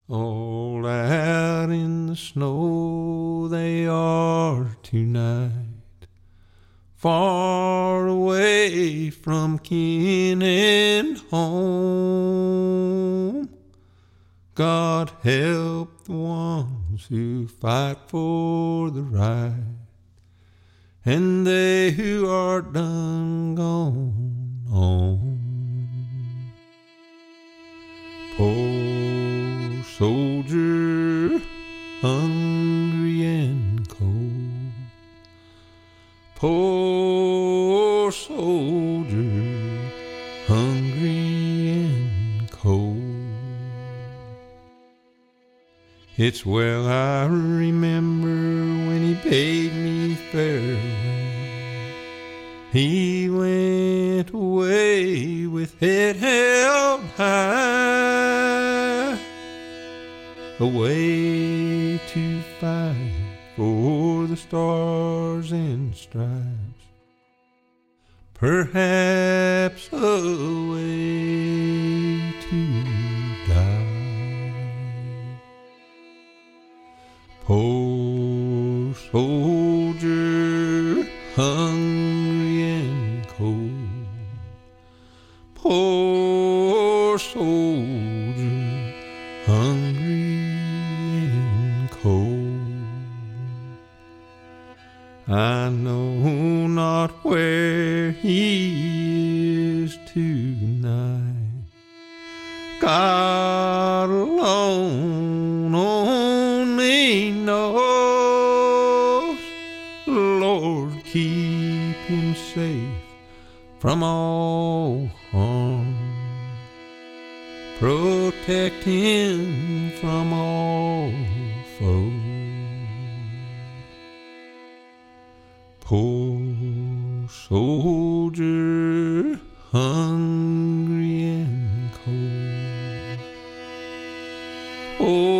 All out in the snow they are tonight, far away from kin and home. God help the ones who fight for the right, and they who are done gone home. Poor soldier, hungry and cold. Poor soldier, hungry and cold. It's well I remember when he bade me farewell. He went away with head held high, away to fight for the stars and stripes, perhaps away to die. Poor soldier, hungry and cold. Poor soldier, hungry and cold. I know not where he is tonight. God alone only knows. Lord, keep him safe from all harm. Protect him from all foes. Poor soldier, hungry and cold. Oh,